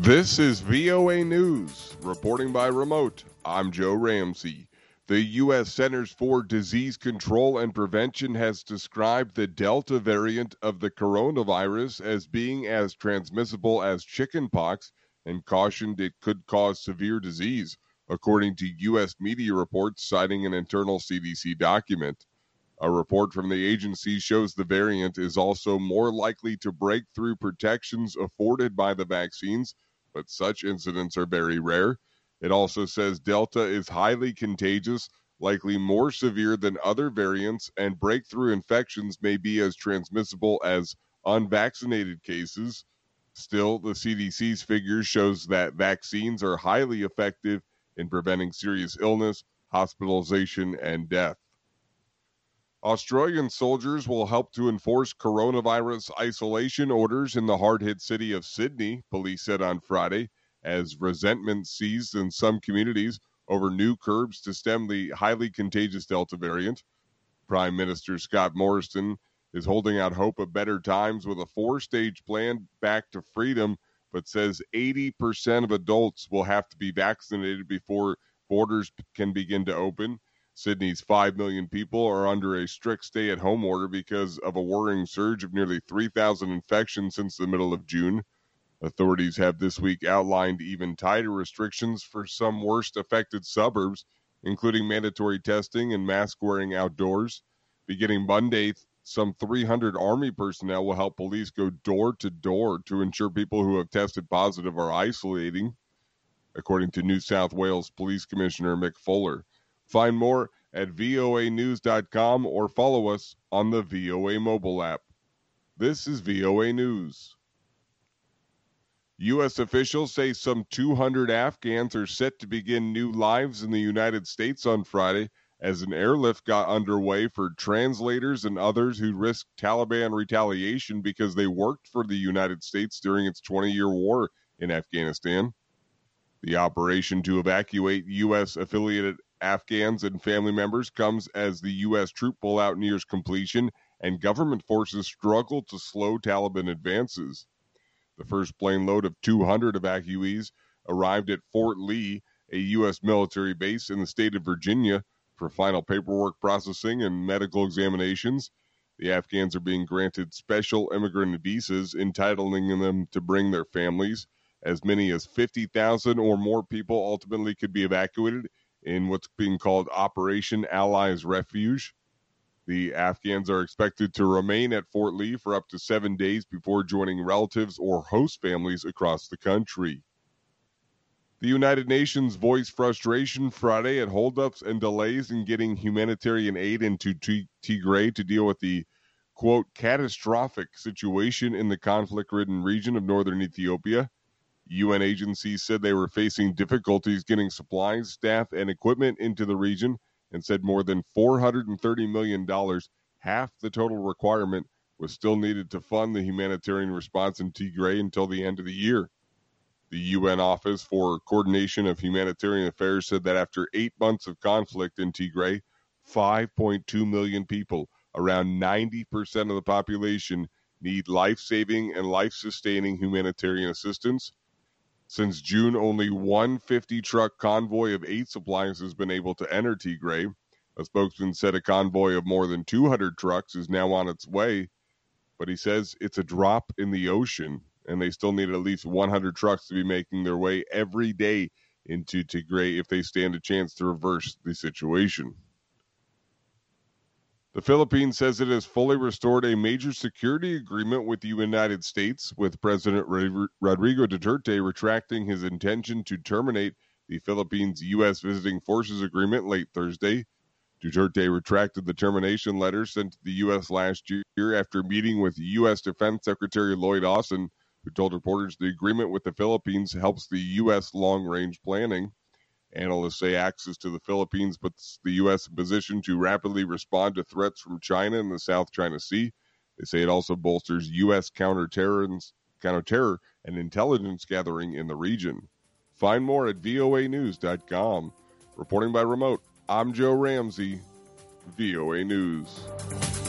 This is VOA News, reporting by remote. I'm Joe Ramsey. The U.S. Centers for Disease Control and Prevention has described the Delta variant of the coronavirus as being as transmissible as chickenpox and cautioned it could cause severe disease, according to U.S. media reports citing an internal CDC document. A report from the agency shows the variant is also more likely to break through protections afforded by the vaccines, but such incidents are very rare. It also says Delta is highly contagious, likely more severe than other variants, and breakthrough infections may be as transmissible as unvaccinated cases. Still, the CDC's figures shows that vaccines are highly effective in preventing serious illness, hospitalization, and death. Australian soldiers will help to enforce coronavirus isolation orders in the hard-hit city of Sydney, police said on Friday, as resentment seized in some communities over new curbs to stem the highly contagious Delta variant. Prime Minister Scott Morrison is holding out hope of better times with a 4-stage plan back to freedom, but says 80% of adults will have to be vaccinated before borders can begin to open. Sydney's 5 million people are under a strict stay-at-home order because of a worrying surge of nearly 3,000 infections since the middle of June. Authorities have this week outlined even tighter restrictions for some worst-affected suburbs, including mandatory testing and mask-wearing outdoors. Beginning Monday, some 300 Army personnel will help police go door-to-door to ensure people who have tested positive are isolating, according to New South Wales Police Commissioner Mick Fuller. Find more at voanews.com or follow us on the VOA mobile app. This is VOA News. U.S. officials say some 200 Afghans are set to begin new lives in the United States on Friday as an airlift got underway for translators and others who risked Taliban retaliation because they worked for the United States during its 20-year war in Afghanistan. The operation to evacuate U.S.-affiliated Afghans and family members comes as the U.S. troop pullout nears completion and government forces struggle to slow Taliban advances. The first plane load of 200 evacuees arrived at Fort Lee, a U.S. military base in the state of Virginia, for final paperwork processing and medical examinations. The Afghans are being granted special immigrant visas, entitling them to bring their families. As many as 50,000 or more people ultimately could be evacuated in what's being called Operation Allies Refuge. The Afghans are expected to remain at Fort Lee for up to 7 days before joining relatives or host families across the country. The United Nations voiced frustration Friday at holdups and delays in getting humanitarian aid into Tigray to deal with the, quote, catastrophic situation in the conflict-ridden region of northern Ethiopia. UN agencies said they were facing difficulties getting supplies, staff, and equipment into the region and said more than $430 million, half the total requirement, was still needed to fund the humanitarian response in Tigray until the end of the year. The UN Office for Coordination of Humanitarian Affairs said that after 8 months of conflict in Tigray, 5.2 million people, around 90% of the population, need life-saving and life-sustaining humanitarian assistance. Since June, only one 50-truck convoy of aid supplies has been able to enter Tigray. A spokesman said a convoy of more than 200 trucks is now on its way, but he says it's a drop in the ocean, and they still need at least 100 trucks to be making their way every day into Tigray if they stand a chance to reverse the situation. The Philippines says it has fully restored a major security agreement with the United States, with President Rodrigo Duterte retracting his intention to terminate the Philippines' U.S. Visiting Forces Agreement late Thursday. Duterte retracted the termination letter sent to the U.S. last year after meeting with U.S. Defense Secretary Lloyd Austin, who told reporters the agreement with the Philippines helps the U.S. long-range planning. Analysts say access to the Philippines puts the U.S. in position to rapidly respond to threats from China in the South China Sea. They say it also bolsters U.S. counterterror and intelligence gathering in the region. Find more at voanews.com. Reporting by remote, I'm Joe Ramsey, VOA News.